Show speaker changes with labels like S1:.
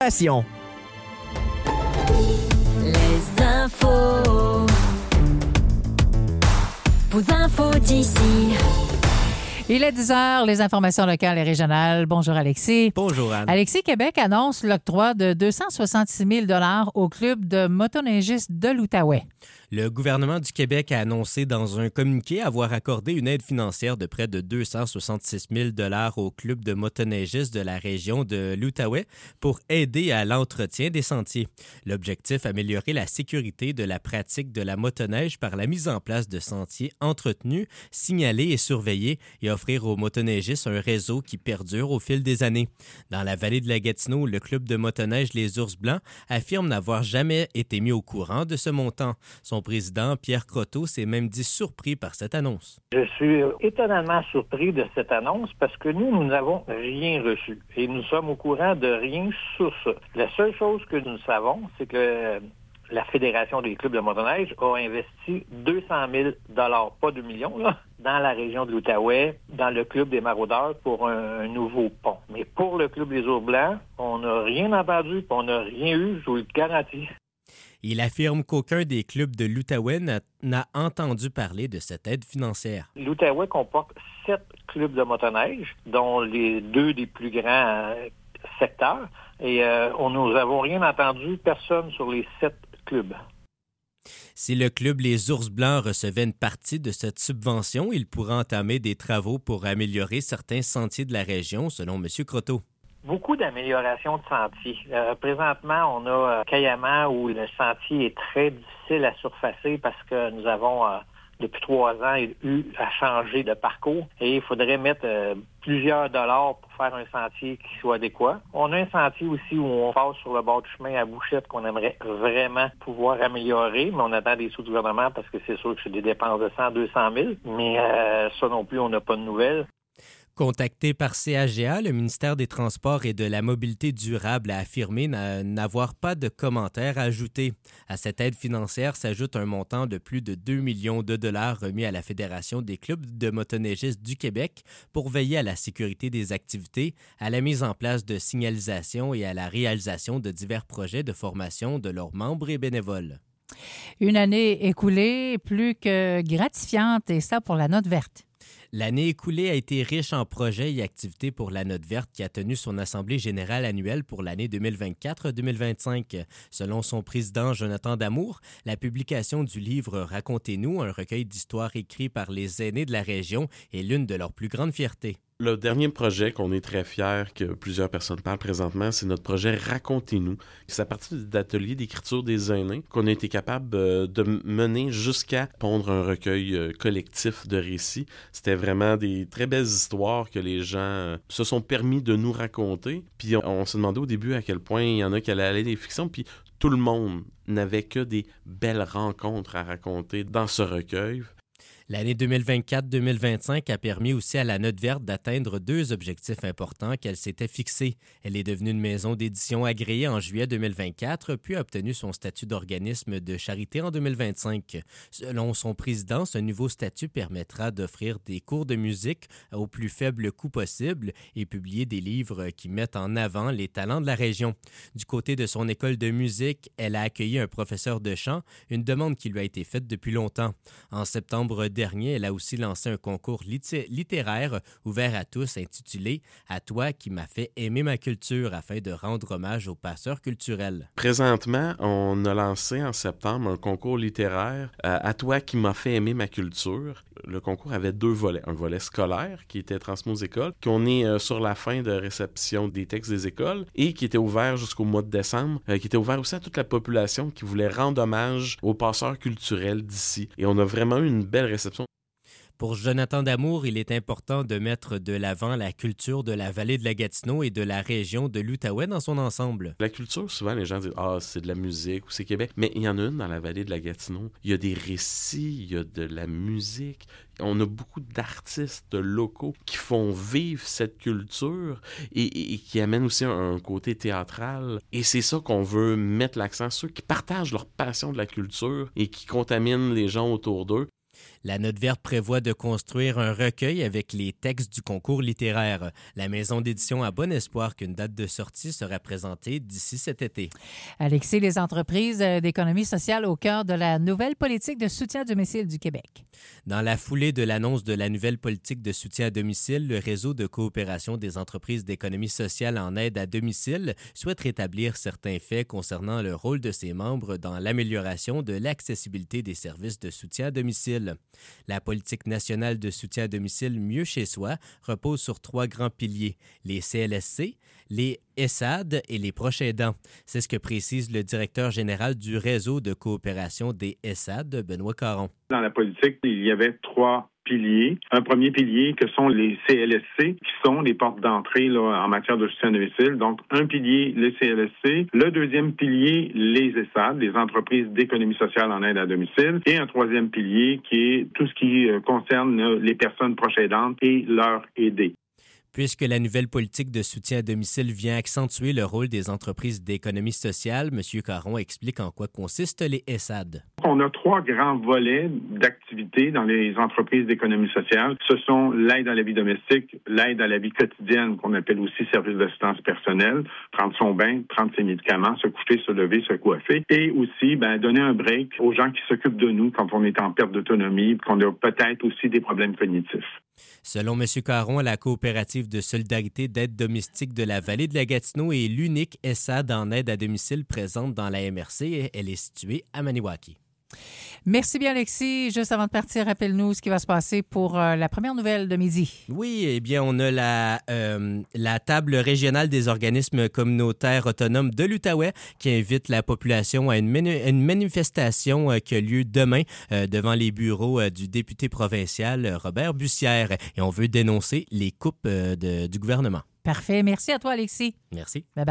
S1: Passion.
S2: Les infos. Vos infos d'ici.
S3: Il est 10h, les informations locales et régionales. Bonjour Alexis.
S1: Bonjour Anne.
S3: Alexis, Québec annonce l'octroi de 266 000 $ au club de motoneigistes de l'Outaouais.
S1: Le gouvernement du Québec a annoncé dans un communiqué avoir accordé une aide financière de près de 266 000 $ au club de motoneigistes de la région de l'Outaouais pour aider à l'entretien des sentiers. L'objectif, améliorer la sécurité de la pratique de la motoneige par la mise en place de sentiers entretenus, signalés et surveillés et offrir aux motoneigistes un réseau qui perdure au fil des années. Dans la vallée de la Gatineau, le club de motoneige Les Ours Blancs affirme n'avoir jamais été mis au courant de ce montant. Son président, Pierre Croteau, s'est même dit surpris par cette annonce.
S4: Je suis étonnamment surpris de cette annonce parce que nous n'avons rien reçu et nous sommes au courant de rien sur ça. La seule chose que nous savons, c'est que la Fédération des clubs de motoneige a investi 200 000 $, pas 2 millions, là, dans la région de l'Outaouais, dans le club des maraudeurs pour un nouveau pont. Mais pour le club des Ours Blancs, on n'a rien entendu, on n'a rien eu, je vous le garantis.
S1: Il affirme qu'aucun des clubs de l'Outaouais n'a entendu parler de cette aide financière.
S4: L'Outaouais comporte 7 clubs de motoneige, dont les 2 des plus grands secteurs. Et nous n'avons rien entendu, personne sur les 7 clubs.
S1: Si le club Les Ours Blancs recevait une partie de cette subvention, il pourrait entamer des travaux pour améliorer certains sentiers de la région, selon M. Croteau.
S4: Beaucoup d'améliorations de sentiers. Présentement, on a Cayamant où le sentier est très difficile à surfacer parce que nous avons, depuis 3 ans, eu à changer de parcours et il faudrait mettre plusieurs dollars pour faire un sentier qui soit adéquat. On a un sentier aussi où on passe sur le bord du chemin à Bouchette qu'on aimerait vraiment pouvoir améliorer, mais on attend des sous du gouvernement parce que c'est sûr que c'est des dépenses de 100-200 000, mais ça non plus, on n'a pas de nouvelles.
S1: Contacté par CAGA, le ministère des Transports et de la Mobilité durable a affirmé n'avoir pas de commentaires à ajouter. À cette aide financière s'ajoute un montant de plus de 2 millions de $ remis à la Fédération des clubs de motoneigistes du Québec pour veiller à la sécurité des activités, à la mise en place de signalisation et à la réalisation de divers projets de formation de leurs membres et bénévoles.
S3: Une année écoulée plus que gratifiante, et ça pour la note verte.
S1: L'année écoulée a été riche en projets et activités pour la Note verte qui a tenu son Assemblée générale annuelle pour l'année 2024-2025. Selon son président Jonathan Damour, la publication du livre « Racontez-nous », un recueil d'histoires écrit par les aînés de la région, est l'une de leurs plus grandes fiertés.
S5: Le dernier projet qu'on est très fiers que plusieurs personnes parlent présentement, c'est notre projet Racontez-nous. C'est à partir d'ateliers d'écriture des aînés qu'on a été capable de mener jusqu'à pondre un recueil collectif de récits. C'était vraiment des très belles histoires que les gens se sont permis de nous raconter. Puis on se demandait au début à quel point il y en a qui allaient aller des fictions, puis tout le monde n'avait que des belles rencontres à raconter dans ce recueil.
S1: L'année 2024-2025 a permis aussi à la Note verte d'atteindre 2 objectifs importants qu'elle s'était fixés. Elle est devenue une maison d'édition agréée en juillet 2024, puis a obtenu son statut d'organisme de charité en 2025. Selon son président, ce nouveau statut permettra d'offrir des cours de musique au plus faible coût possible et publier des livres qui mettent en avant les talents de la région. Du côté de son école de musique, elle a accueilli un professeur de chant, une demande qui lui a été faite depuis longtemps. En septembre dernier, elle a aussi lancé un concours littéraire ouvert à tous intitulé « À toi qui m'as fait aimer ma culture » afin de rendre hommage aux passeurs culturels.
S5: Présentement, on a lancé en septembre un concours littéraire « À toi qui m'as fait aimer ma culture ». Le concours avait 2 volets. Un volet scolaire qui était transmis aux écoles, qu'on est sur la fin de réception des textes des écoles et qui était ouvert jusqu'au mois de décembre, qui était ouvert aussi à toute la population qui voulait rendre hommage aux passeurs culturels d'ici. Et on a vraiment eu une belle réception.
S1: Pour Jonathan Damour, il est important de mettre de l'avant la culture de la vallée de la Gatineau et de la région de l'Outaouais dans son ensemble.
S5: La culture, souvent, les gens disent « Ah, c'est de la musique ou c'est Québec ». Mais il y en a une dans la vallée de la Gatineau. Il y a des récits, il y a de la musique. On a beaucoup d'artistes locaux qui font vivre cette culture et qui amènent aussi un côté théâtral. Et c'est ça qu'on veut mettre l'accent sur, ceux qui partagent leur passion de la culture et qui contaminent les gens autour d'eux.
S1: La Note verte prévoit de construire un recueil avec les textes du concours littéraire. La maison d'édition a bon espoir qu'une date de sortie sera présentée d'ici cet été.
S3: Alexis, les entreprises d'économie sociale au cœur de la nouvelle politique de soutien à domicile du Québec.
S1: Dans la foulée de l'annonce de la nouvelle politique de soutien à domicile, le réseau de coopération des entreprises d'économie sociale en aide à domicile souhaite rétablir certains faits concernant le rôle de ses membres dans l'amélioration de l'accessibilité des services de soutien à domicile. La politique nationale de soutien à domicile Mieux chez soi repose sur 3 grands piliers, les CLSC, les ESAD et les proches aidants. C'est ce que précise le directeur général du réseau de coopération des ESAD, Benoît Caron.
S6: Dans la politique, il y avait 3 piliers. Un premier pilier que sont les CLSC, qui sont les portes d'entrée en matière de soutien à domicile. Donc, un pilier, les CLSC. Le deuxième pilier, les ESAD, les entreprises d'économie sociale en aide à domicile. Et un troisième pilier qui est tout ce qui concerne les personnes proches aidantes et leur aider.
S1: Puisque la nouvelle politique de soutien à domicile vient accentuer le rôle des entreprises d'économie sociale, M. Caron explique en quoi consistent les ESAD.
S6: On a 3 grands volets d'activité dans les entreprises d'économie sociale. Ce sont l'aide à la vie domestique, l'aide à la vie quotidienne, qu'on appelle aussi service d'assistance personnelle, prendre son bain, prendre ses médicaments, se coucher, se lever, se coiffer, et aussi donner un break aux gens qui s'occupent de nous quand on est en perte d'autonomie, qu'on a peut-être aussi des problèmes cognitifs.
S1: Selon M. Caron, la coopérative de solidarité d'aide domestique de la vallée de la Gatineau est l'unique ESAD en aide à domicile présente dans la MRC et elle est située à Maniwaki.
S3: Merci bien, Alexis. Juste avant de partir, rappelle-nous ce qui va se passer pour la première nouvelle de midi.
S1: Oui, eh bien, on a la table régionale des organismes communautaires autonomes de l'Outaouais qui invite la population à une manifestation qui a lieu demain devant les bureaux du député provincial Robert Bussière. Et on veut dénoncer les coupes du gouvernement.
S3: Parfait. Merci à toi, Alexis.
S1: Merci.
S3: Bye-bye.